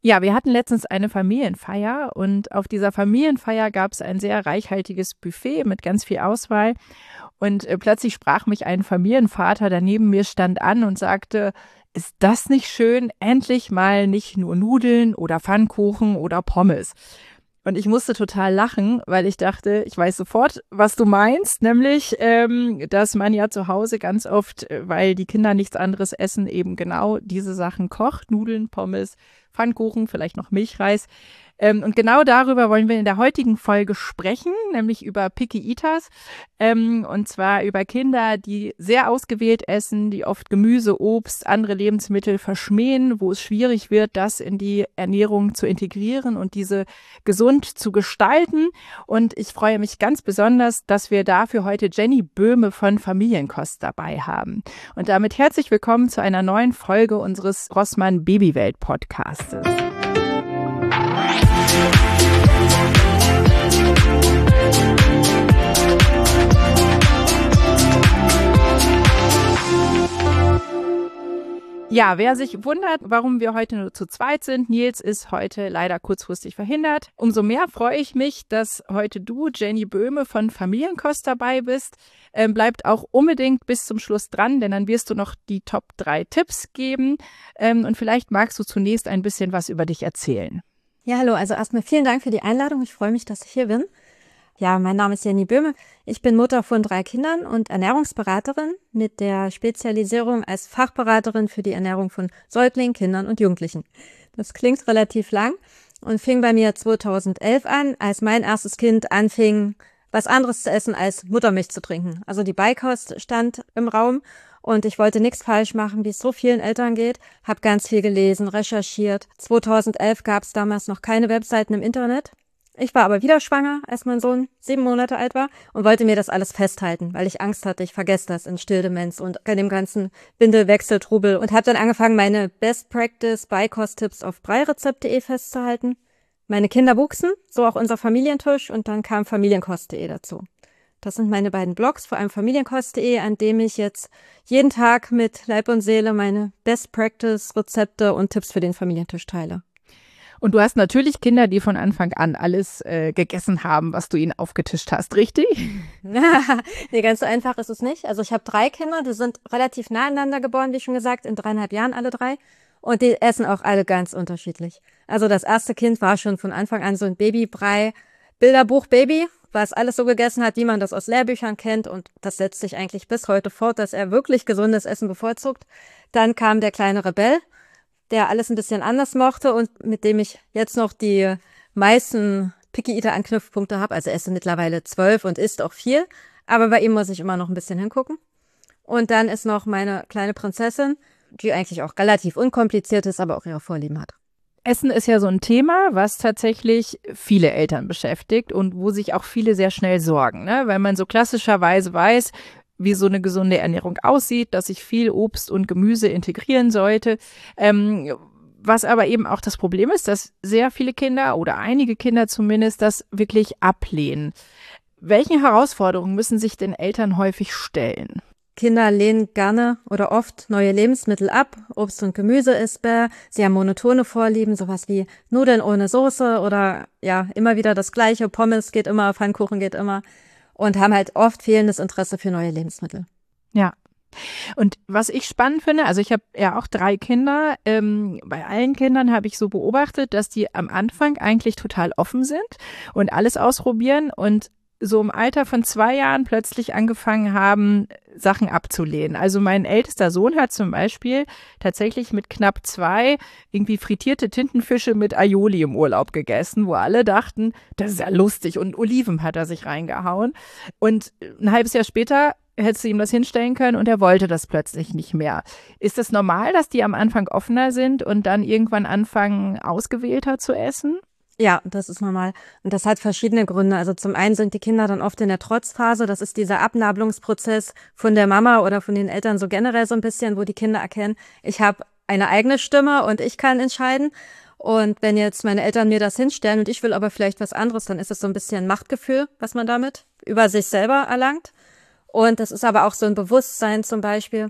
Ja, wir hatten letztens eine Familienfeier und auf dieser Familienfeier gab es ein sehr reichhaltiges Buffet mit ganz viel Auswahl. Und plötzlich sprach mich ein Familienvater, der neben mir stand, an und sagte: Ist das nicht schön? Endlich mal nicht nur Nudeln oder Pfannkuchen oder Pommes. Und ich musste total lachen, weil ich dachte, ich weiß sofort, was du meinst, nämlich, dass man ja zu Hause ganz oft, weil die Kinder nichts anderes essen, eben genau diese Sachen kocht: Nudeln, Pommes, Pfannkuchen, vielleicht noch Milchreis. Und genau darüber wollen wir in der heutigen Folge sprechen, nämlich über Picky Eaters. Und zwar über Kinder, die sehr ausgewählt essen, die oft Gemüse, Obst, andere Lebensmittel verschmähen, wo es schwierig wird, das in die Ernährung zu integrieren und diese gesund zu gestalten. Und ich freue mich ganz besonders, dass wir dafür heute Jenny Böhme von Familienkost dabei haben. Und damit herzlich willkommen zu einer neuen Folge unseres Rossmann Babywelt Podcastes. Ja, wer sich wundert, warum wir heute nur zu zweit sind: Nils ist heute leider kurzfristig verhindert. Umso mehr freue ich mich, dass heute du, Jenny Böhme von Familienkost, dabei bist. Bleibt auch unbedingt bis zum Schluss dran, denn dann wirst du noch die Top 3 Tipps geben. Und vielleicht magst du zunächst ein bisschen was über dich erzählen. Ja, hallo, also erstmal vielen Dank für die Einladung. Ich freue mich, dass ich hier bin. Ja, mein Name ist Jenny Böhme. Ich bin Mutter von 3 Kindern und Ernährungsberaterin mit der Spezialisierung als Fachberaterin für die Ernährung von Säuglingen, Kindern und Jugendlichen. Das klingt relativ lang und fing bei mir 2011 an, als mein erstes Kind anfing, was anderes zu essen als Muttermilch zu trinken. Also die Beikost stand im Raum und ich wollte nichts falsch machen, wie es so vielen Eltern geht. Habe ganz viel gelesen, recherchiert. 2011 gab es damals noch keine Webseiten im Internet. Ich war aber wieder schwanger, als mein Sohn 7 Monate alt war und wollte mir das alles festhalten, weil ich Angst hatte, ich vergesse das in Stilldemenz und bei dem ganzen Windelwechseltrubel, und habe dann angefangen, meine Best Practice Beikost-Tipps auf breirezept.de festzuhalten. Meine Kinder wuchsen, so auch unser Familientisch, und dann kam familienkost.de dazu. Das sind meine beiden Blogs, vor allem familienkost.de, an dem ich jetzt jeden Tag mit Leib und Seele meine Best Practice Rezepte und Tipps für den Familientisch teile. Und du hast natürlich Kinder, die von Anfang an alles gegessen haben, was du ihnen aufgetischt hast, richtig? Nee, ganz so einfach ist es nicht. Also ich habe 3 Kinder, die sind relativ nah aneinander geboren, wie schon gesagt, in 3,5 Jahren alle 3. Und die essen auch alle ganz unterschiedlich. Also das erste Kind war schon von Anfang an so ein Babybrei, Bilderbuch-Baby, was alles so gegessen hat, wie man das aus Lehrbüchern kennt. Und das setzt sich eigentlich bis heute fort, dass er wirklich gesundes Essen bevorzugt. Dann kam der kleine Rebell, der alles ein bisschen anders mochte und mit dem ich jetzt noch die meisten Picky-Eater-Anknüpfpunkte habe. Also er ist mittlerweile 12 und isst auch viel, aber bei ihm muss ich immer noch ein bisschen hingucken. Und dann ist noch meine kleine Prinzessin, die eigentlich auch relativ unkompliziert ist, aber auch ihre Vorlieben hat. Essen ist ja so ein Thema, was tatsächlich viele Eltern beschäftigt und wo sich auch viele sehr schnell sorgen, ne? Weil man so klassischerweise weiß, wie so eine gesunde Ernährung aussieht, dass ich viel Obst und Gemüse integrieren sollte. Was aber eben auch das Problem ist, dass sehr viele Kinder oder einige Kinder zumindest das wirklich ablehnen. Welchen Herausforderungen müssen sich denn Eltern häufig stellen? Kinder lehnen gerne oder oft neue Lebensmittel ab. Obst und Gemüse ist bäh. Sie haben monotone Vorlieben, sowas wie Nudeln ohne Soße oder ja, immer wieder das Gleiche. Pommes geht immer, Pfannkuchen geht immer. Und haben halt oft fehlendes Interesse für neue Lebensmittel. Ja. Und was ich spannend finde, also ich habe ja auch 3 Kinder, bei allen Kindern habe ich so beobachtet, dass die am Anfang eigentlich total offen sind und alles ausprobieren und so im Alter von 2 Jahren plötzlich angefangen haben, Sachen abzulehnen. Also mein ältester Sohn hat zum Beispiel tatsächlich mit knapp 2 irgendwie frittierte Tintenfische mit Aioli im Urlaub gegessen, wo alle dachten, das ist ja lustig, und Oliven hat er sich reingehauen. Und ein halbes Jahr später hättest du ihm das hinstellen können und er wollte das plötzlich nicht mehr. Ist es normal, dass die am Anfang offener sind und dann irgendwann anfangen, ausgewählter zu essen? Ja, das ist normal. Und das hat verschiedene Gründe. Also zum einen sind die Kinder dann oft in der Trotzphase. Das ist dieser Abnabelungsprozess von der Mama oder von den Eltern so generell so ein bisschen, wo die Kinder erkennen, ich habe eine eigene Stimme und ich kann entscheiden. Und wenn jetzt meine Eltern mir das hinstellen und ich will aber vielleicht was anderes, dann ist es so ein bisschen Machtgefühl, was man damit über sich selber erlangt. Und das ist aber auch so ein Bewusstsein zum Beispiel,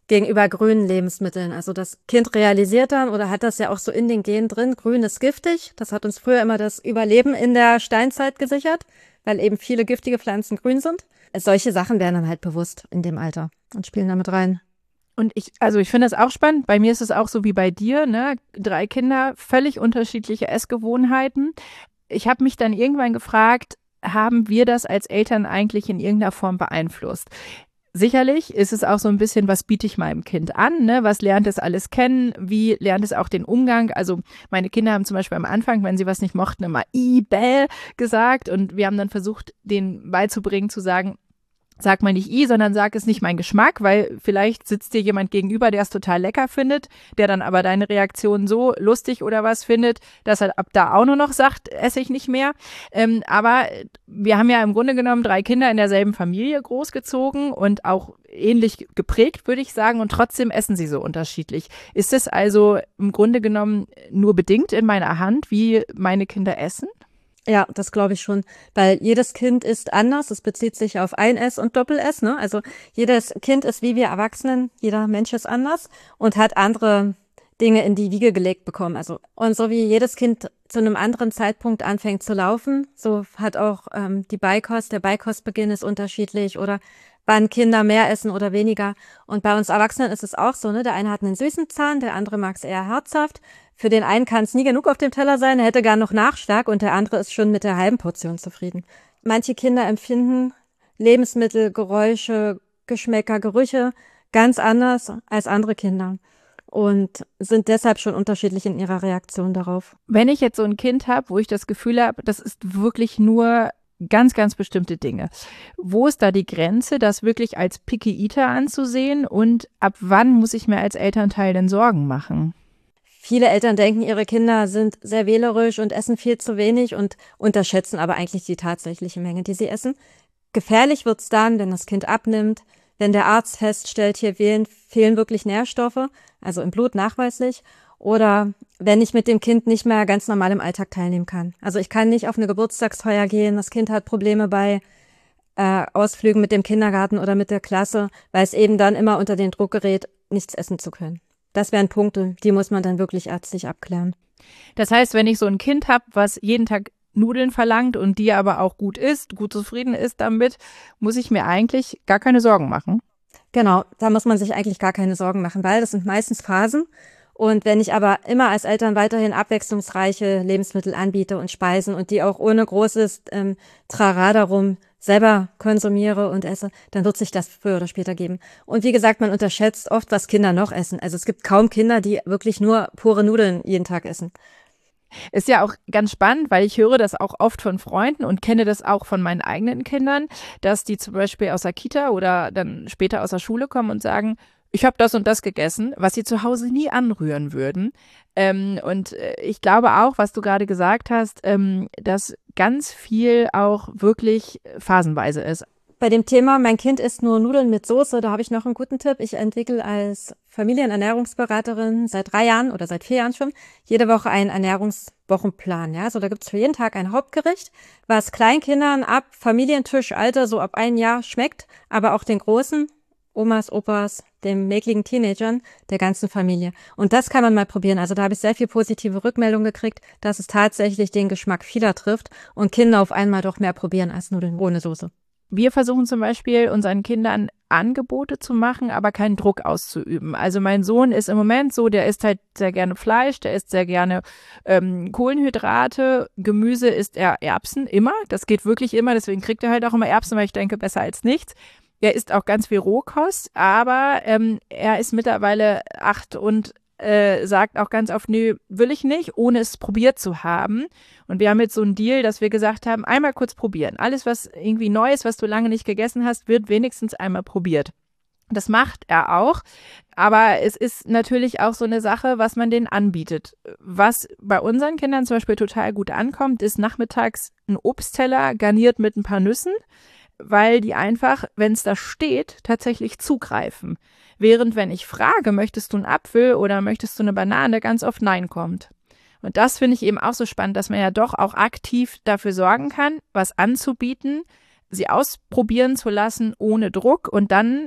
gegenüber grünen Lebensmitteln. Also das Kind realisiert dann oder hat das ja auch so in den Genen drin, grün ist giftig. Das hat uns früher immer das Überleben in der Steinzeit gesichert, weil eben viele giftige Pflanzen grün sind. Solche Sachen werden dann halt bewusst in dem Alter und spielen damit rein. Und ich finde das auch spannend. Bei mir ist es auch so wie bei dir, ne? 3 Kinder, völlig unterschiedliche Essgewohnheiten. Ich habe mich dann irgendwann gefragt, haben wir das als Eltern eigentlich in irgendeiner Form beeinflusst? Sicherlich ist es auch so ein bisschen, was biete ich meinem Kind an, ne? Was lernt es alles kennen? Wie lernt es auch den Umgang? Also meine Kinder haben zum Beispiel am Anfang, wenn sie was nicht mochten, immer bäh gesagt. Und wir haben dann versucht, denen beizubringen, zu sagen, sag mal nicht sondern sag, es nicht mein Geschmack, weil vielleicht sitzt dir jemand gegenüber, der es total lecker findet, der dann aber deine Reaktion so lustig oder was findet, dass er ab da auch nur noch sagt, esse ich nicht mehr. Aber wir haben ja im Grunde genommen 3 Kinder in derselben Familie großgezogen und auch ähnlich geprägt, würde ich sagen, und trotzdem essen sie so unterschiedlich. Ist es also im Grunde genommen nur bedingt in meiner Hand, wie meine Kinder essen? Ja, das glaube ich schon, weil jedes Kind ist anders. Es bezieht sich auf Ein-Ess und Doppel-Ess, ne? Also jedes Kind ist wie wir Erwachsenen, jeder Mensch ist anders und hat andere Dinge in die Wiege gelegt bekommen. Also und so wie jedes Kind zu einem anderen Zeitpunkt anfängt zu laufen, so hat auch die Beikost, der Beikostbeginn ist unterschiedlich oder wann Kinder mehr essen oder weniger. Und bei uns Erwachsenen ist es auch so, ne? Der eine hat einen süßen Zahn, der andere mag es eher herzhaft. Für den einen kann es nie genug auf dem Teller sein, er hätte gar noch Nachschlag und der andere ist schon mit der halben Portion zufrieden. Manche Kinder empfinden Lebensmittel, Geräusche, Geschmäcker, Gerüche ganz anders als andere Kinder und sind deshalb schon unterschiedlich in ihrer Reaktion darauf. Wenn ich jetzt so ein Kind habe, wo ich das Gefühl habe, das ist wirklich nur ganz, ganz bestimmte Dinge. Wo ist da die Grenze, das wirklich als Picky Eater anzusehen und ab wann muss ich mir als Elternteil denn Sorgen machen? Viele Eltern denken, ihre Kinder sind sehr wählerisch und essen viel zu wenig und unterschätzen aber eigentlich die tatsächliche Menge, die sie essen. Gefährlich wird's dann, wenn das Kind abnimmt, wenn der Arzt feststellt, hier fehlen wirklich Nährstoffe, also im Blut nachweislich, oder wenn ich mit dem Kind nicht mehr ganz normal im Alltag teilnehmen kann. Also ich kann nicht auf eine Geburtstagsfeier gehen, das Kind hat Probleme bei Ausflügen mit dem Kindergarten oder mit der Klasse, weil es eben dann immer unter den Druck gerät, nichts essen zu können. Das wären Punkte, die muss man dann wirklich ärztlich abklären. Das heißt, wenn ich so ein Kind habe, was jeden Tag Nudeln verlangt und die aber auch gut isst, gut zufrieden ist damit, muss ich mir eigentlich gar keine Sorgen machen. Genau, da muss man sich eigentlich gar keine Sorgen machen, weil das sind meistens Phasen. Und wenn ich aber immer als Eltern weiterhin abwechslungsreiche Lebensmittel anbiete und Speisen und die auch ohne großes Trara darum selber konsumiere und esse, dann wird sich das früher oder später geben. Und wie gesagt, man unterschätzt oft, was Kinder noch essen. Also es gibt kaum Kinder, die wirklich nur pure Nudeln jeden Tag essen. Ist ja auch ganz spannend, weil ich höre das auch oft von Freunden und kenne das auch von meinen eigenen Kindern, dass die zum Beispiel aus der Kita oder dann später aus der Schule kommen und sagen, ich habe das und das gegessen, was sie zu Hause nie anrühren würden. Ich glaube auch, was du gerade gesagt hast, dass ganz viel auch wirklich phasenweise ist. Bei dem Thema, mein Kind isst nur Nudeln mit Soße, da habe ich noch einen guten Tipp. Ich entwickle als Familienernährungsberaterin seit 3 Jahren oder seit 4 Jahren schon jede Woche einen Ernährungswochenplan. Ja, so da gibt's für jeden Tag ein Hauptgericht, was Kleinkindern ab Familientischalter so ab 1 Jahr schmeckt, aber auch den Großen, Omas, Opas, den mäkligen Teenagern, der ganzen Familie. Und das kann man mal probieren. Also da habe ich sehr viel positive Rückmeldung gekriegt, dass es tatsächlich den Geschmack vieler trifft und Kinder auf einmal doch mehr probieren als Nudeln ohne Soße. Wir versuchen zum Beispiel unseren Kindern Angebote zu machen, aber keinen Druck auszuüben. Also mein Sohn ist im Moment so, der isst halt sehr gerne Fleisch, der isst sehr gerne Kohlenhydrate, Gemüse isst er Erbsen, immer. Das geht wirklich immer, deswegen kriegt er halt auch immer Erbsen, weil ich denke, besser als nichts. Er isst auch ganz viel Rohkost, aber er ist mittlerweile 8 und sagt auch ganz oft, nö, will ich nicht, ohne es probiert zu haben. Und wir haben jetzt so einen Deal, dass wir gesagt haben, einmal kurz probieren. Alles, was irgendwie neu ist, was du lange nicht gegessen hast, wird wenigstens einmal probiert. Das macht er auch, aber es ist natürlich auch so eine Sache, was man denen anbietet. Was bei unseren Kindern zum Beispiel total gut ankommt, ist nachmittags ein Obstteller garniert mit ein paar Nüssen, weil die einfach, wenn es da steht, tatsächlich zugreifen. Während wenn ich frage, möchtest du einen Apfel oder möchtest du eine Banane, ganz oft Nein kommt. Und das finde ich eben auch so spannend, dass man ja doch auch aktiv dafür sorgen kann, was anzubieten, sie ausprobieren zu lassen ohne Druck und dann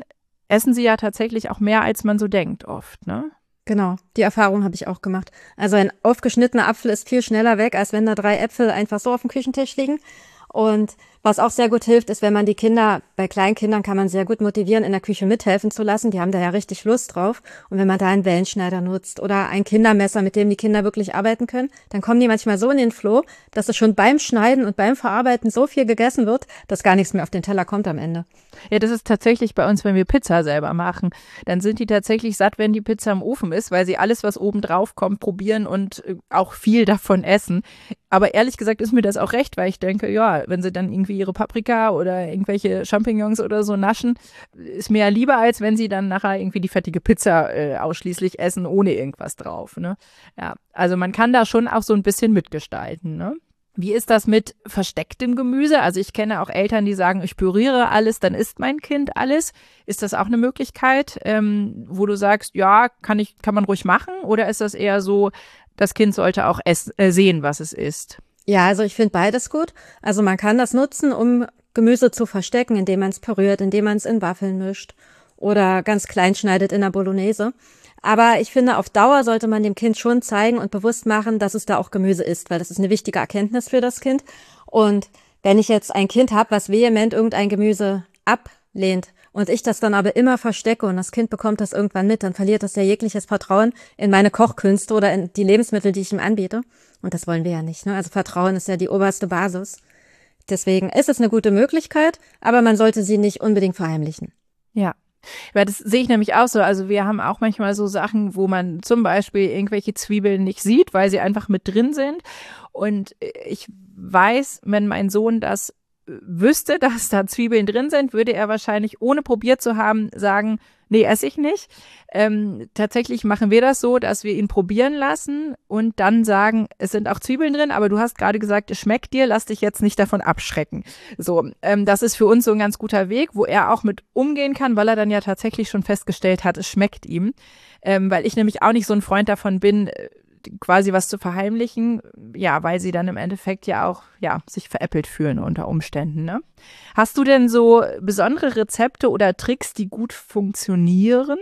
essen sie ja tatsächlich auch mehr, als man so denkt oft, ne? Genau, die Erfahrung habe ich auch gemacht. Also ein aufgeschnittener Apfel ist viel schneller weg, als wenn da 3 Äpfel einfach so auf dem Küchentisch liegen. Und was auch sehr gut hilft, ist, wenn man die Kinder, bei Kleinkindern kann man sehr gut motivieren, in der Küche mithelfen zu lassen. Die haben da ja richtig Lust drauf. Und wenn man da einen Wellenschneider nutzt oder ein Kindermesser, mit dem die Kinder wirklich arbeiten können, dann kommen die manchmal so in den Flow, dass es schon beim Schneiden und beim Verarbeiten so viel gegessen wird, dass gar nichts mehr auf den Teller kommt am Ende. Ja, das ist tatsächlich bei uns, wenn wir Pizza selber machen. Dann sind die tatsächlich satt, wenn die Pizza im Ofen ist, weil sie alles, was oben drauf kommt, probieren und auch viel davon essen. Aber ehrlich gesagt ist mir das auch recht, weil ich denke, ja, wenn sie dann irgendwie ihre Paprika oder irgendwelche Champignons oder so naschen, ist mir ja lieber, als wenn sie dann nachher irgendwie die fettige Pizza ausschließlich essen, ohne irgendwas drauf, ne? Ja, also man kann da schon auch so ein bisschen mitgestalten, ne? Wie ist das mit verstecktem Gemüse? Also ich kenne auch Eltern, die sagen, ich püriere alles, dann isst mein Kind alles. Ist das auch eine Möglichkeit, wo du sagst, ja, kann man ruhig machen? Oder ist das eher so, das Kind sollte auch sehen, was es isst? Ja, also ich finde beides gut. Also man kann das nutzen, um Gemüse zu verstecken, indem man es püriert, indem man es in Waffeln mischt oder ganz klein schneidet in der Bolognese. Aber ich finde, auf Dauer sollte man dem Kind schon zeigen und bewusst machen, dass es da auch Gemüse ist, weil das ist eine wichtige Erkenntnis für das Kind. Und wenn ich jetzt ein Kind habe, was vehement irgendein Gemüse ablehnt und ich das dann aber immer verstecke und das Kind bekommt das irgendwann mit, dann verliert das ja jegliches Vertrauen in meine Kochkünste oder in die Lebensmittel, die ich ihm anbiete. Und das wollen wir ja nicht, ne? Also Vertrauen ist ja die oberste Basis. Deswegen ist es eine gute Möglichkeit, aber man sollte sie nicht unbedingt verheimlichen. Ja. Weil das sehe ich nämlich auch so. Also wir haben auch manchmal so Sachen, wo man zum Beispiel irgendwelche Zwiebeln nicht sieht, weil sie einfach mit drin sind. Und ich weiß, wenn mein Sohn das wüsste, dass da Zwiebeln drin sind, würde er wahrscheinlich, ohne probiert zu haben, sagen, nee, esse ich nicht. Tatsächlich machen wir das so, dass wir ihn probieren lassen und dann sagen, es sind auch Zwiebeln drin, aber du hast gerade gesagt, es schmeckt dir, lass dich jetzt nicht davon abschrecken. So, das ist für uns so ein ganz guter Weg, wo er auch mit umgehen kann, weil er dann ja tatsächlich schon festgestellt hat, es schmeckt ihm. Weil ich nämlich auch nicht so ein Freund davon bin, quasi was zu verheimlichen, ja, weil sie dann im Endeffekt ja auch, ja, sich veräppelt fühlen unter Umständen, ne? Hast du denn so besondere Rezepte oder Tricks, die gut funktionieren,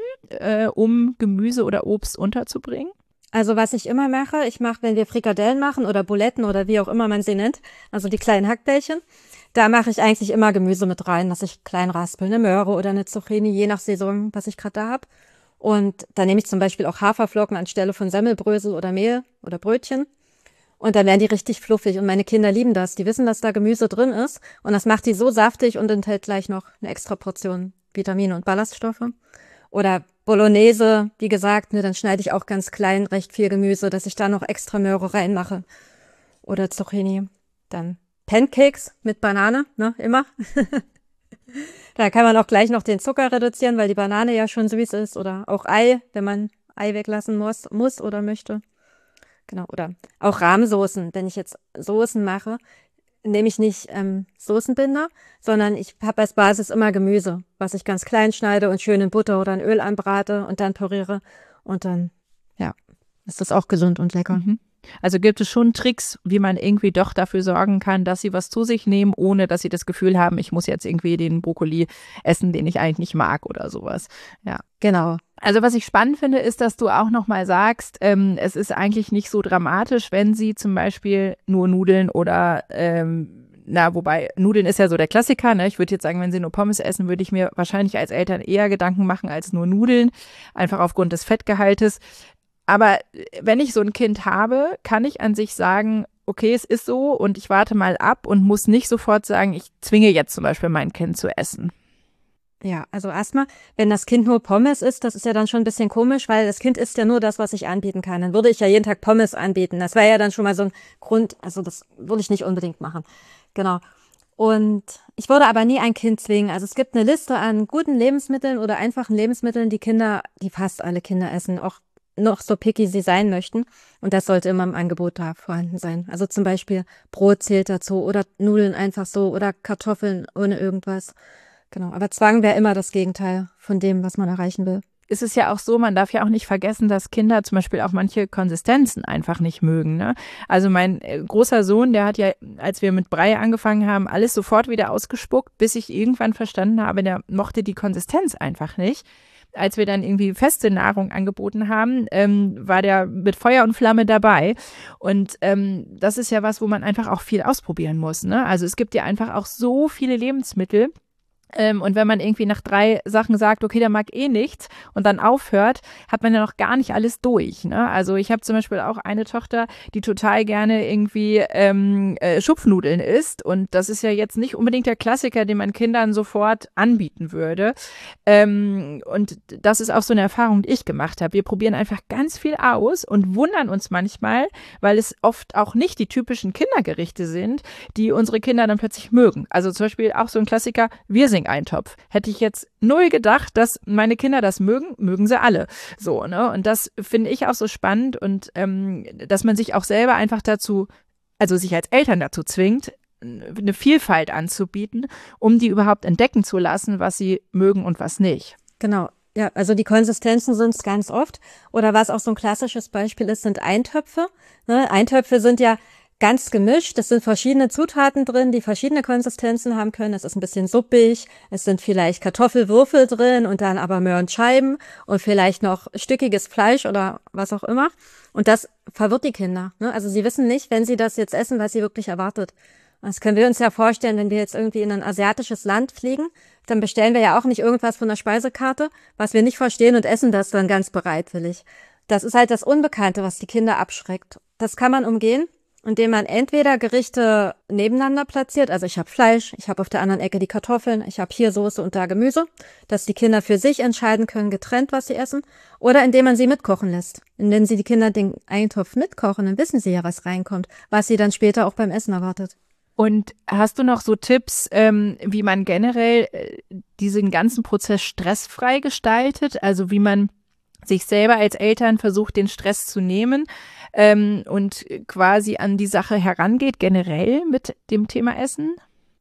um Gemüse oder Obst unterzubringen? Also was ich immer mache, wenn wir Frikadellen machen oder Buletten oder wie auch immer man sie nennt, also die kleinen Hackbällchen, da mache ich eigentlich immer Gemüse mit rein, dass ich klein raspel, eine Möhre oder eine Zucchini, je nach Saison, was ich gerade da habe. Und da nehme ich zum Beispiel auch Haferflocken anstelle von Semmelbrösel oder Mehl oder Brötchen. Und dann werden die richtig fluffig. Und meine Kinder lieben das. Die wissen, dass da Gemüse drin ist. Und das macht die so saftig und enthält gleich noch eine extra Portion Vitamine und Ballaststoffe. Oder Bolognese, wie gesagt, ne, dann schneide ich auch ganz klein recht viel Gemüse, dass ich da noch extra Möhre reinmache. Oder Zucchini. Dann Pancakes mit Banane, ne, immer. Da kann man auch gleich noch den Zucker reduzieren, weil die Banane ja schon süß ist. Oder auch Ei, wenn man Ei weglassen muss oder möchte. Genau. Oder auch Rahmsoßen. Wenn ich jetzt Soßen mache, nehme ich nicht Soßenbinder, sondern ich habe als Basis immer Gemüse, was ich ganz klein schneide und schön in Butter oder in Öl anbrate und dann püriere. Und dann, ja, ist das auch gesund und lecker. Mhm. Also gibt es schon Tricks, wie man irgendwie doch dafür sorgen kann, dass sie was zu sich nehmen, ohne dass sie das Gefühl haben, ich muss jetzt irgendwie den Brokkoli essen, den ich eigentlich nicht mag oder sowas. Ja, genau. Also was ich spannend finde, ist, dass du auch nochmal sagst, es ist eigentlich nicht so dramatisch, wenn sie zum Beispiel nur Nudeln oder wobei Nudeln ist ja so der Klassiker, ne? Ich würde jetzt sagen, wenn sie nur Pommes essen, würde ich mir wahrscheinlich als Eltern eher Gedanken machen als nur Nudeln, einfach aufgrund des Fettgehaltes. Aber wenn ich so ein Kind habe, kann ich an sich sagen, okay, es ist so und ich warte mal ab und muss nicht sofort sagen, ich zwinge jetzt zum Beispiel mein Kind zu essen. Ja, also erstmal, wenn das Kind nur Pommes isst, das ist ja dann schon ein bisschen komisch, weil das Kind isst ja nur das, was ich anbieten kann. Dann würde ich ja jeden Tag Pommes anbieten. Das wäre ja dann schon mal so ein Grund, also das würde ich nicht unbedingt machen. Genau. Und ich würde aber nie ein Kind zwingen. Also es gibt eine Liste an guten Lebensmitteln oder einfachen Lebensmitteln, die fast alle Kinder essen, auch noch so picky sie sein möchten. Und das sollte immer im Angebot da vorhanden sein. Also zum Beispiel Brot zählt dazu oder Nudeln einfach so oder Kartoffeln ohne irgendwas. Genau. Aber Zwang wäre immer das Gegenteil von dem, was man erreichen will. ist es ja auch so, man darf ja auch nicht vergessen, dass Kinder zum Beispiel auch manche Konsistenzen einfach nicht mögen. Ne? Also mein großer Sohn, der hat ja, als wir mit Brei angefangen haben, alles sofort wieder ausgespuckt, bis ich irgendwann verstanden habe, der mochte die Konsistenz einfach nicht. Als wir dann irgendwie feste Nahrung angeboten haben, war der mit Feuer und Flamme dabei. Und das ist ja was, wo man einfach auch viel ausprobieren muss. Ne? Also es gibt ja einfach auch so viele Lebensmittel. Und wenn man irgendwie nach 3 Sachen sagt, okay, der mag eh nichts und dann aufhört, hat man ja noch gar nicht alles durch. Ne? Also ich habe zum Beispiel auch eine Tochter, die total gerne irgendwie Schupfnudeln isst. Und das ist ja jetzt nicht unbedingt der Klassiker, den man Kindern sofort anbieten würde. Und das ist auch so eine Erfahrung, die ich gemacht habe. Wir probieren einfach ganz viel aus und wundern uns manchmal, weil es oft auch nicht die typischen Kindergerichte sind, die unsere Kinder dann plötzlich mögen. Also zum Beispiel auch so ein Klassiker, Wirsing-Eintopf. Hätte ich jetzt null gedacht, dass meine Kinder das mögen, mögen sie alle. So, ne? Und das finde ich auch so spannend und dass man sich auch selber einfach dazu, also sich als Eltern dazu zwingt, eine Vielfalt anzubieten, um die überhaupt entdecken zu lassen, was sie mögen und was nicht. Genau. Ja, also die Konsistenzen sind es ganz oft. Oder was auch so ein klassisches Beispiel ist, sind Eintöpfe. Ne? Eintöpfe sind ja ganz gemischt. Es sind verschiedene Zutaten drin, die verschiedene Konsistenzen haben können. Es ist ein bisschen suppig. Es sind vielleicht Kartoffelwürfel drin und dann aber Möhrenscheiben und vielleicht noch stückiges Fleisch oder was auch immer. Und das verwirrt die Kinder. Ne? Also sie wissen nicht, wenn sie das jetzt essen, was sie wirklich erwartet. Das können wir uns ja vorstellen, wenn wir jetzt irgendwie in ein asiatisches Land fliegen, dann bestellen wir ja auch nicht irgendwas von der Speisekarte, was wir nicht verstehen und essen das dann ganz bereitwillig. Das ist halt das Unbekannte, was die Kinder abschreckt. Das kann man umgehen, indem man entweder Gerichte nebeneinander platziert, also ich habe Fleisch, ich habe auf der anderen Ecke die Kartoffeln, ich habe hier Soße und da Gemüse, dass die Kinder für sich entscheiden können, getrennt, was sie essen, oder indem man sie mitkochen lässt. Indem sie die Kinder den Eintopf mitkochen, dann wissen sie ja, was reinkommt, was sie dann später auch beim Essen erwartet. Und hast du noch so Tipps, wie man generell diesen ganzen Prozess stressfrei gestaltet? Also wie man sich selber als Eltern versucht, den Stress zu nehmen und quasi an die Sache herangeht, generell mit dem Thema Essen?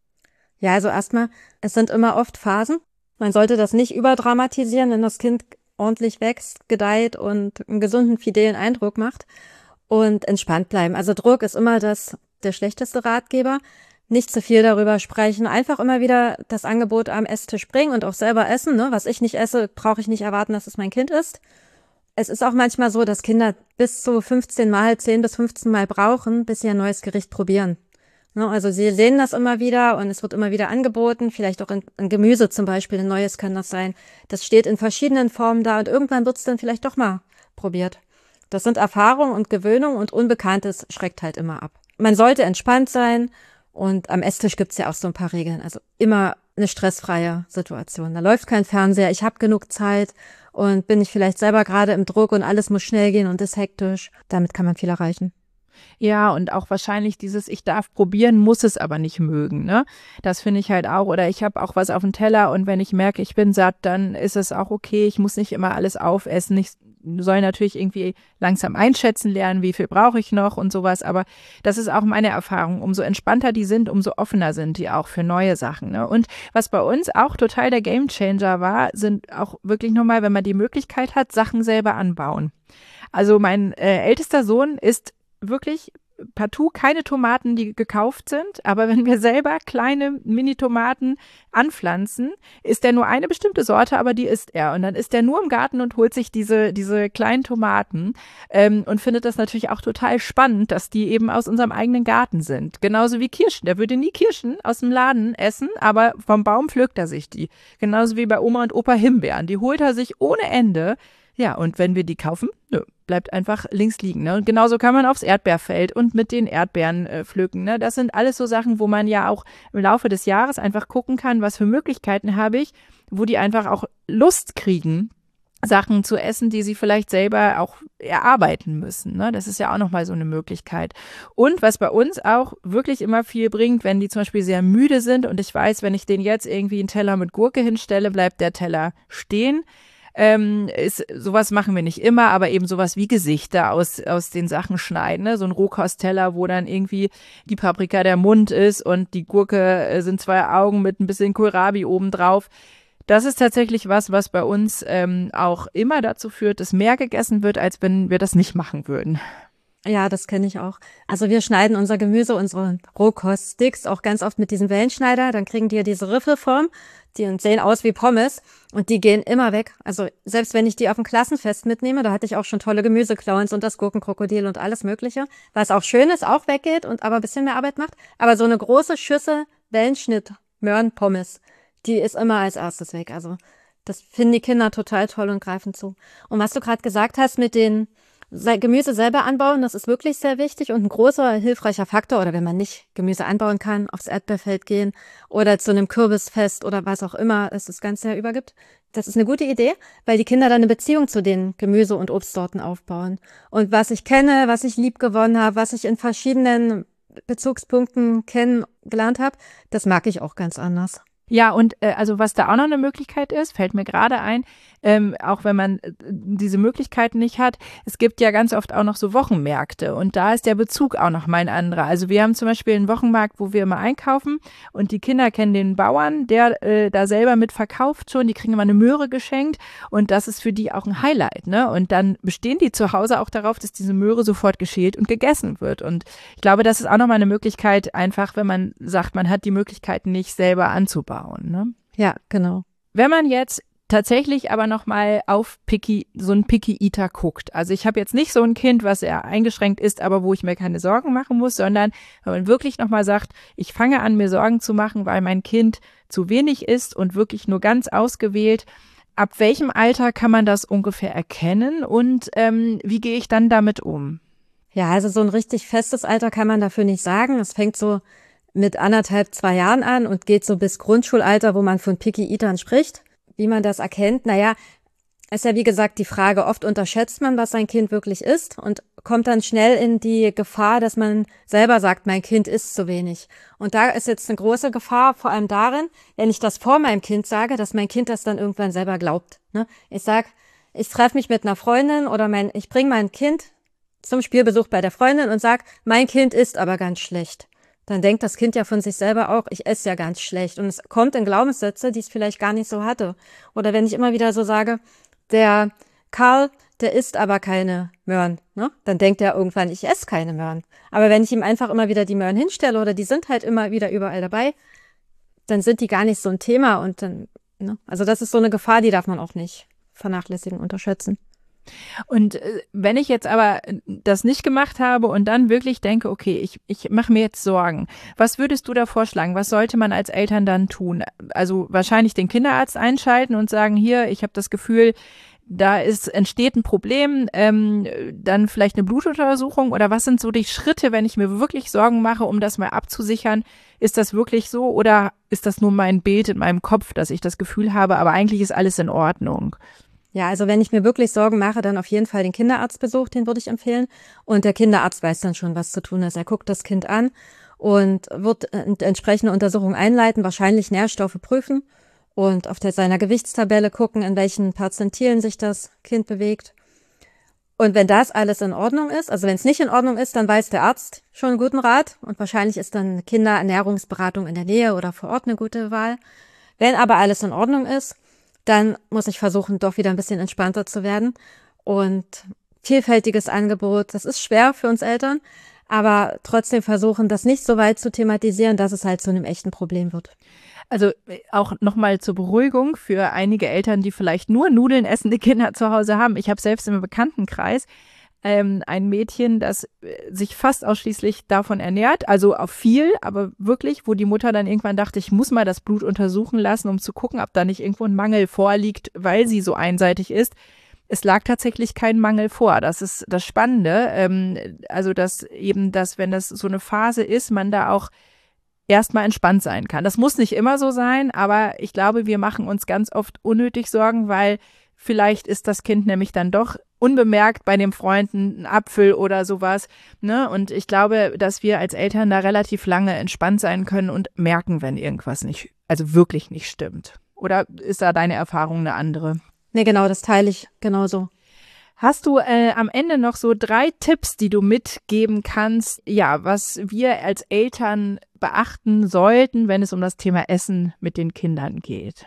Ja, also erstmal, es sind immer oft Phasen. Man sollte das nicht überdramatisieren, wenn das Kind ordentlich wächst, gedeiht und einen gesunden, fidelen Eindruck macht und entspannt bleiben. Also Druck ist immer der schlechteste Ratgeber. Nicht zu viel darüber sprechen, einfach immer wieder das Angebot am Esstisch bringen und auch selber essen. Ne? Was ich nicht esse, brauche ich nicht erwarten, dass es mein Kind isst. Es ist auch manchmal so, dass Kinder bis zu 10 bis 15 Mal brauchen, bis sie ein neues Gericht probieren. Ne? Also sie sehen das immer wieder und es wird immer wieder angeboten, vielleicht auch in Gemüse zum Beispiel, ein neues kann das sein. Das steht in verschiedenen Formen da und irgendwann wird es dann vielleicht doch mal probiert. Das sind Erfahrung und Gewöhnung und Unbekanntes schreckt halt immer ab. Man sollte entspannt sein und am Esstisch gibt's ja auch so ein paar Regeln. Also immer eine stressfreie Situation. Da läuft kein Fernseher, ich habe genug Zeit und bin ich vielleicht selber gerade im Druck und alles muss schnell gehen und ist hektisch. Damit kann man viel erreichen. Ja, und auch wahrscheinlich dieses ich darf probieren, muss es aber nicht mögen, ne? Das finde ich halt auch. Oder ich habe auch was auf dem Teller und wenn ich merke, ich bin satt, dann ist es auch okay. Ich muss nicht immer alles aufessen. Ich soll natürlich irgendwie langsam einschätzen lernen, wie viel brauche ich noch und sowas. Aber das ist auch meine Erfahrung. Umso entspannter die sind, umso offener sind die auch für neue Sachen, ne? Und was bei uns auch total der Gamechanger war, sind auch wirklich nochmal, wenn man die Möglichkeit hat, Sachen selber anbauen. Also mein ältester Sohn isst wirklich partout keine Tomaten, die gekauft sind, aber wenn wir selber kleine Mini-Tomaten anpflanzen, isst er nur eine bestimmte Sorte, aber die isst er. Und dann ist er nur im Garten und holt sich diese kleinen Tomaten und findet das natürlich auch total spannend, dass die eben aus unserem eigenen Garten sind. Genauso wie Kirschen. Der würde nie Kirschen aus dem Laden essen, aber vom Baum pflückt er sich die. Genauso wie bei Oma und Opa Himbeeren. Die holt er sich ohne Ende. Ja, und wenn wir die kaufen, bleibt einfach links liegen. Ne? Und genauso kann man aufs Erdbeerfeld und mit den Erdbeeren pflücken. Ne? Das sind alles so Sachen, wo man ja auch im Laufe des Jahres einfach gucken kann, was für Möglichkeiten habe ich, wo die einfach auch Lust kriegen, Sachen zu essen, die sie vielleicht selber auch erarbeiten müssen. Ne? Das ist ja auch nochmal so eine Möglichkeit. Und was bei uns auch wirklich immer viel bringt, wenn die zum Beispiel sehr müde sind und ich weiß, wenn ich denen jetzt irgendwie einen Teller mit Gurke hinstelle, bleibt der Teller stehen. Sowas machen wir nicht immer, aber eben sowas wie Gesichter aus den Sachen schneiden, ne? So ein Rohkostteller, wo dann irgendwie die Paprika der Mund ist und die Gurke sind 2 Augen mit ein bisschen Kohlrabi obendrauf. Das ist tatsächlich was bei uns auch immer dazu führt, dass mehr gegessen wird, als wenn wir das nicht machen würden. Ja, das kenne ich auch. Also wir schneiden unser Gemüse, unsere Rohkoststicks auch ganz oft mit diesem Wellenschneider. Dann kriegen die ja diese Riffelform, die sehen aus wie Pommes und die gehen immer weg. Also selbst wenn ich die auf ein Klassenfest mitnehme, da hatte ich auch schon tolle Gemüseclowns und das Gurkenkrokodil und alles Mögliche, was auch schön ist, auch weggeht und aber ein bisschen mehr Arbeit macht. Aber so eine große Schüssel Wellenschnitt Möhren-Pommes, die ist immer als erstes weg. Also das finden die Kinder total toll und greifen zu. Und was du gerade gesagt hast mit den Gemüse selber anbauen, das ist wirklich sehr wichtig und ein großer hilfreicher Faktor. Oder wenn man nicht Gemüse anbauen kann, aufs Erdbeerfeld gehen oder zu einem Kürbisfest oder was auch immer es das ganze Jahr über gibt. Das ist eine gute Idee, weil die Kinder dann eine Beziehung zu den Gemüse- und Obstsorten aufbauen. Und was ich kenne, was ich lieb gewonnen habe, was ich in verschiedenen Bezugspunkten kennengelernt habe, das mag ich auch ganz anders. Ja, und also was da auch noch eine Möglichkeit ist, fällt mir gerade ein, auch wenn man diese Möglichkeiten nicht hat, es gibt ja ganz oft auch noch so Wochenmärkte und da ist der Bezug auch noch mal ein anderer. Also wir haben zum Beispiel einen Wochenmarkt, wo wir immer einkaufen und die Kinder kennen den Bauern, der da selber mit verkauft schon, die kriegen immer eine Möhre geschenkt und das ist für die auch ein Highlight, ne? Und dann bestehen die zu Hause auch darauf, dass diese Möhre sofort geschält und gegessen wird und ich glaube, das ist auch noch mal eine Möglichkeit, einfach wenn man sagt, man hat die Möglichkeiten nicht selber anzubauen, ne? Ja, genau. Wenn man jetzt tatsächlich aber nochmal auf so ein Picky Eater guckt. Also ich habe jetzt nicht so ein Kind, was eher eingeschränkt ist, aber wo ich mir keine Sorgen machen muss, sondern wenn man wirklich nochmal sagt, ich fange an, mir Sorgen zu machen, weil mein Kind zu wenig isst und wirklich nur ganz ausgewählt. Ab welchem Alter kann man das ungefähr erkennen und wie gehe ich dann damit um? Ja, also so ein richtig festes Alter kann man dafür nicht sagen. Es fängt so mit 1,5, 2 Jahren an und geht so bis Grundschulalter, wo man von Picky Eatern spricht. Wie man das erkennt? Naja, ist ja wie gesagt die Frage, oft unterschätzt man, was sein Kind wirklich isst und kommt dann schnell in die Gefahr, dass man selber sagt, mein Kind isst zu wenig. Und da ist jetzt eine große Gefahr, vor allem darin, wenn ich das vor meinem Kind sage, dass mein Kind das dann irgendwann selber glaubt. Ne? Ich sag, ich treffe mich mit einer Freundin oder ich bringe mein Kind zum Spielbesuch bei der Freundin und sag, mein Kind isst aber ganz schlecht. Dann denkt das Kind ja von sich selber auch, ich esse ja ganz schlecht. Und es kommt in Glaubenssätze, die es vielleicht gar nicht so hatte. Oder wenn ich immer wieder so sage, der Karl, der isst aber keine Möhren, ne? Dann denkt er irgendwann, ich esse keine Möhren. Aber wenn ich ihm einfach immer wieder die Möhren hinstelle oder die sind halt immer wieder überall dabei, dann sind die gar nicht so ein Thema. Und dann, ne? Also das ist so eine Gefahr, die darf man auch nicht vernachlässigen, unterschätzen. Und wenn ich jetzt aber das nicht gemacht habe und dann wirklich denke, okay, ich mache mir jetzt Sorgen, was würdest du da vorschlagen? Was sollte man als Eltern dann tun? Also wahrscheinlich den Kinderarzt einschalten und sagen, hier, ich habe das Gefühl, entsteht ein Problem, dann vielleicht eine Blutuntersuchung oder was sind so die Schritte, wenn ich mir wirklich Sorgen mache, um das mal abzusichern? Ist das wirklich so oder ist das nur mein Bild in meinem Kopf, dass ich das Gefühl habe, aber eigentlich ist alles in Ordnung? Ja, also wenn ich mir wirklich Sorgen mache, dann auf jeden Fall den Kinderarztbesuch, den würde ich empfehlen. Und der Kinderarzt weiß dann schon, was zu tun ist. Er guckt das Kind an und wird entsprechende Untersuchungen einleiten, wahrscheinlich Nährstoffe prüfen und auf seiner Gewichtstabelle gucken, in welchen Perzentilen sich das Kind bewegt. Und wenn das alles in Ordnung ist, also wenn es nicht in Ordnung ist, dann weiß der Arzt schon einen guten Rat und wahrscheinlich ist dann Kinderernährungsberatung in der Nähe oder vor Ort eine gute Wahl. Wenn aber alles in Ordnung ist, dann muss ich versuchen, doch wieder ein bisschen entspannter zu werden. Und vielfältiges Angebot, das ist schwer für uns Eltern, aber trotzdem versuchen, das nicht so weit zu thematisieren, dass es halt zu einem echten Problem wird. Also auch nochmal zur Beruhigung für einige Eltern, die vielleicht nur Nudeln essende Kinder zu Hause haben. Ich habe selbst im Bekanntenkreis ein Mädchen, das sich fast ausschließlich davon ernährt, also auf viel, aber wirklich, wo die Mutter dann irgendwann dachte, ich muss mal das Blut untersuchen lassen, um zu gucken, ob da nicht irgendwo ein Mangel vorliegt, weil sie so einseitig ist. Es lag tatsächlich kein Mangel vor. Das ist das Spannende. Also, wenn das so eine Phase ist, man da auch erstmal entspannt sein kann. Das muss nicht immer so sein, aber ich glaube, wir machen uns ganz oft unnötig Sorgen, weil vielleicht ist das Kind nämlich dann doch unbemerkt bei dem Freund ein Apfel oder sowas, ne? Und ich glaube, dass wir als Eltern da relativ lange entspannt sein können und merken, wenn irgendwas nicht, also wirklich nicht stimmt. Oder ist da deine Erfahrung eine andere? Nee, genau, das teile ich genauso. Hast du am Ende noch so 3 Tipps, die du mitgeben kannst, ja, was wir als Eltern beachten sollten, wenn es um das Thema Essen mit den Kindern geht?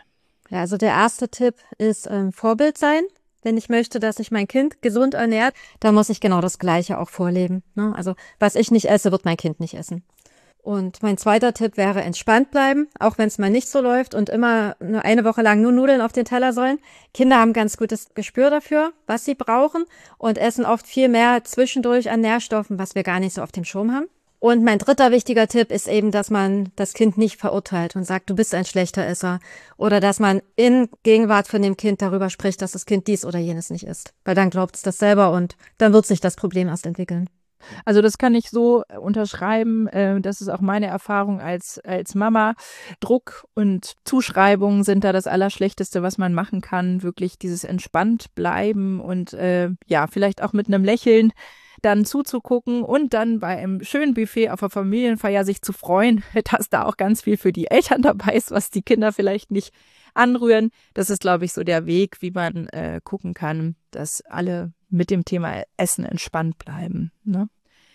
Ja, also der erste Tipp ist Vorbild sein. Wenn ich möchte, dass sich mein Kind gesund ernährt, dann muss ich genau das Gleiche auch vorleben, ne? Also was ich nicht esse, wird mein Kind nicht essen. Und mein zweiter Tipp wäre entspannt bleiben, auch wenn es mal nicht so läuft und immer eine Woche lang nur Nudeln auf den Teller sollen. Kinder haben ganz gutes Gespür dafür, was sie brauchen und essen oft viel mehr zwischendurch an Nährstoffen, was wir gar nicht so auf dem Schirm haben. Und mein dritter wichtiger Tipp ist eben, dass man das Kind nicht verurteilt und sagt, du bist ein schlechter Esser. Oder dass man in Gegenwart von dem Kind darüber spricht, dass das Kind dies oder jenes nicht isst. Weil dann glaubt es das selber und dann wird sich das Problem erst entwickeln. Also das kann ich so unterschreiben. Das ist auch meine Erfahrung als Mama. Druck und Zuschreibungen sind da das Allerschlechteste, was man machen kann. Wirklich dieses entspannt bleiben und vielleicht auch mit einem Lächeln dann zuzugucken und dann bei einem schönen Buffet auf der Familienfeier sich zu freuen, dass da auch ganz viel für die Eltern dabei ist, was die Kinder vielleicht nicht anrühren. Das ist, glaube ich, so der Weg, wie man gucken kann, dass alle mit dem Thema Essen entspannt bleiben, ne?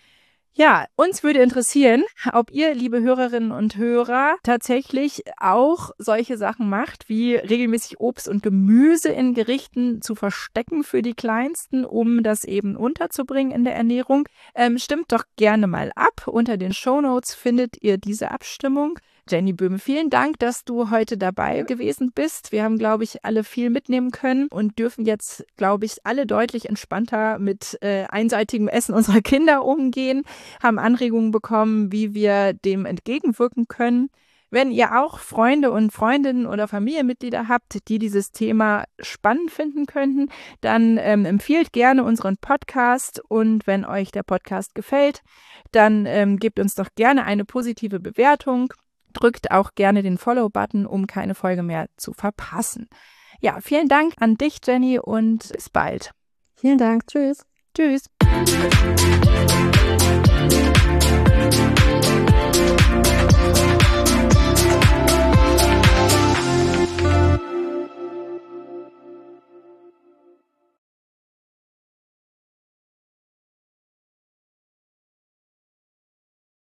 Ja, uns würde interessieren, ob ihr, liebe Hörerinnen und Hörer, tatsächlich auch solche Sachen macht, wie regelmäßig Obst und Gemüse in Gerichten zu verstecken für die Kleinsten, um das eben unterzubringen in der Ernährung. Stimmt doch gerne mal ab. Unter den Shownotes findet ihr diese Abstimmung. Jenny Böhme, vielen Dank, dass du heute dabei gewesen bist. Wir haben, glaube ich, alle viel mitnehmen können und dürfen jetzt, glaube ich, alle deutlich entspannter mit einseitigem Essen unserer Kinder umgehen, haben Anregungen bekommen, wie wir dem entgegenwirken können. Wenn ihr auch Freunde und Freundinnen oder Familienmitglieder habt, die dieses Thema spannend finden könnten, dann empfiehlt gerne unseren Podcast und wenn euch der Podcast gefällt, dann gebt uns doch gerne eine positive Bewertung. Drückt auch gerne den Follow-Button, um keine Folge mehr zu verpassen. Ja, vielen Dank an dich, Jenny, und bis bald. Vielen Dank. Tschüss. Tschüss.